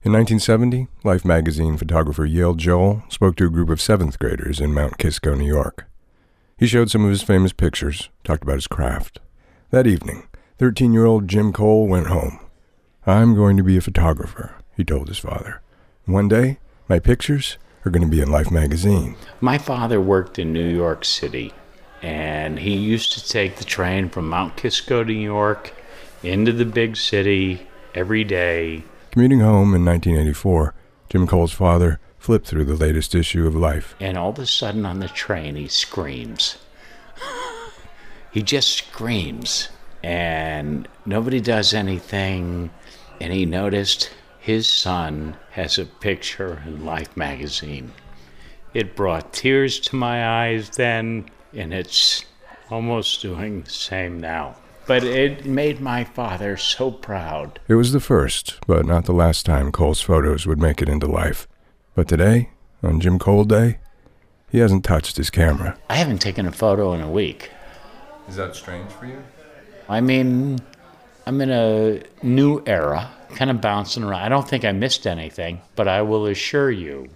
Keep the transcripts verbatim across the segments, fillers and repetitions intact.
In nineteen seventy, Life magazine photographer Yale Joel spoke to a group of seventh graders in Mount Kisco, New York. He showed some of his famous pictures, talked about his craft. That evening, thirteen-year-old Jim Cole went home. "I'm going to be a photographer," he told his father. "One day, my pictures are going to be in Life magazine." My father worked in New York City, and he used to take the train from Mount Kisco, New York, into the big city every day. Commuting home in nineteen eighty-four, Jim Cole's father flipped through the latest issue of Life. And all of a sudden on the train, he screams. He just screams. And nobody does anything. And he noticed his son has a picture in Life magazine. It brought tears to my eyes then, and it's almost doing the same now. But it made my father so proud. It was the first, but not the last time Cole's photos would make it into Life. But today, on Jim Cole Day, he hasn't touched his camera. I haven't taken a photo in a week. Is that strange for you? I mean, I'm in a new era, kind of bouncing around. I don't think I missed anything, but I will assure you,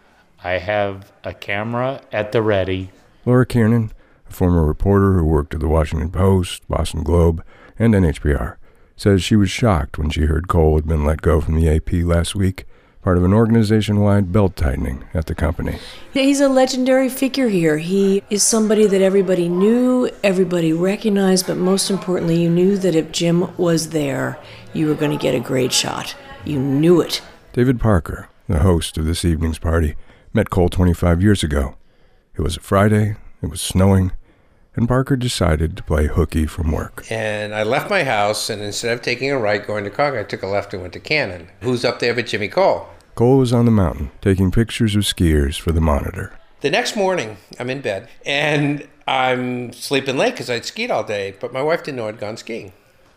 I have a camera at the ready. Laura Kiernan, a former reporter who worked at the Washington Post, Boston Globe, and N H P R, says she was shocked when she heard Cole had been let go from the A P last week, part of an organization-wide belt-tightening at the company. He's a legendary figure here. He is somebody that everybody knew, everybody recognized, but most importantly, you knew that if Jim was there, you were going to get a great shot. You knew it. David Parker, the host of this evening's party, met Cole twenty-five years ago. It was a Friday, it was snowing, and Parker decided to play hooky from work. And I left my house, and instead of taking a right going to Concord, I took a left and went to Cannon. Who's up there but Jimmy Cole? Cole was on the mountain, taking pictures of skiers for the Monitor. The next morning, I'm in bed, and I'm sleeping late because I'd skied all day, but my wife didn't know I'd gone skiing.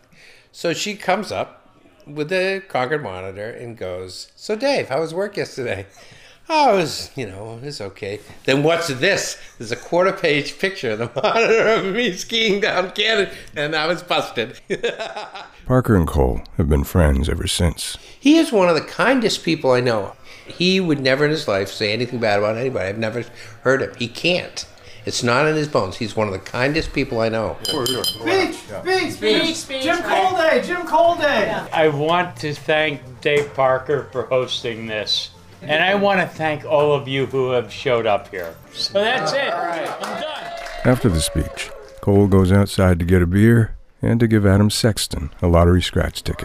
So she comes up with the Concord Monitor and goes, "So Dave, how was work yesterday?" "Oh, it was, you know, it was okay." "Then what's this?" There's a quarter-page picture of the Monitor of me skiing down Cannon, and I was busted. Parker and Cole have been friends ever since. He is one of the kindest people I know. He would never in his life say anything bad about anybody. I've never heard him. He can't. It's not in his bones. He's one of the kindest people I know. Speech! Speech! Speech! Speech! Jim Cole Day! Jim Cole Day! Yeah. I want to thank Dave Parker for hosting this. And I want to thank all of you who have showed up here. So that's it. All right. I'm done. After the speech, Cole goes outside to get a beer and to give Adam Sexton a lottery scratch ticket.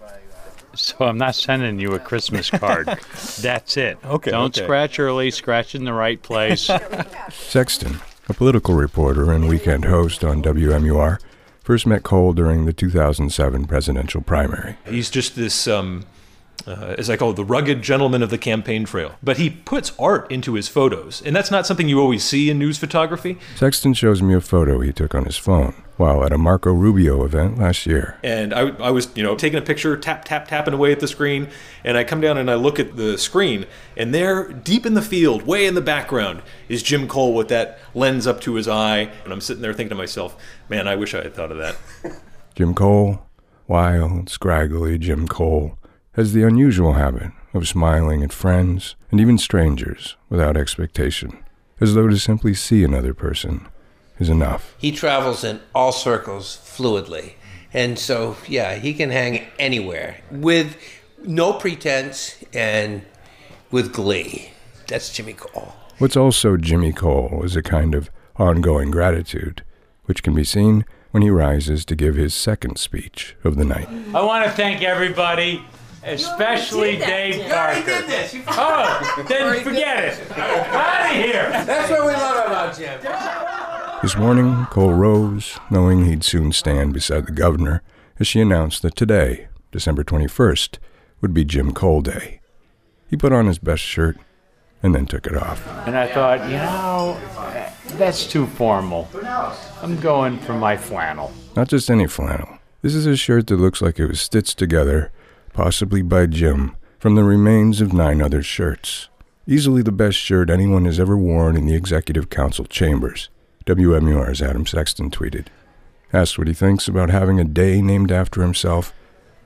So I'm not sending you a Christmas card. That's it. Okay. Don't okay. scratch early. Scratch in the right place. Sexton, a political reporter and weekend host on W M U R, first met Cole during the two thousand seven presidential primary. He's just this, um, uh, as I call it, the rugged gentleman of the campaign trail. But he puts art into his photos, and that's not something you always see in news photography. Sexton shows me a photo he took on his phone while at a Marco Rubio event last year. And I, I was, you know, taking a picture, tap, tap, tapping away at the screen, and I come down and I look at the screen, and there, deep in the field, way in the background, is Jim Cole with that lens up to his eye. And I'm sitting there thinking to myself, man, I wish I had thought of that. Jim Cole, wild, scraggly Jim Cole, has the unusual habit of smiling at friends and even strangers without expectation, as though to simply see another person is enough. He travels in all circles fluidly. And so, yeah, he can hang anywhere with no pretense and with glee. That's Jimmy Cole. What's also Jimmy Cole is a kind of ongoing gratitude, which can be seen when he rises to give his second speech of the night. I want to thank everybody, especially Dave Parker. Oh, then forget it. Out of here. That's what we love about Jim. This morning, Cole rose, knowing he'd soon stand beside the governor, as she announced that today, December twenty-first, would be Jim Cole Day. He put on his best shirt and then took it off. And I thought, you know, that's too formal. I'm going for my flannel. Not just any flannel. This is a shirt that looks like it was stitched together, possibly by Jim, from the remains of nine other shirts. Easily the best shirt anyone has ever worn in the Executive Council chambers. W M U R's Adam Sexton tweeted. Asked what he thinks about having a day named after himself,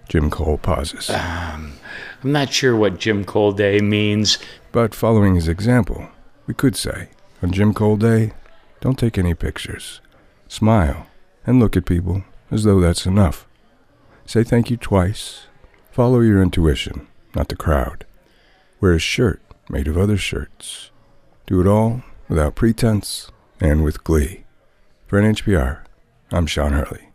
Jim Cole pauses. Um, I'm not sure what Jim Cole Day means. But following his example, we could say, on Jim Cole Day, don't take any pictures. Smile and look at people as though that's enough. Say thank you twice. Follow your intuition, not the crowd. Wear a shirt made of other shirts. Do it all without pretense and with glee. For N H P R, I'm Sean Hurley.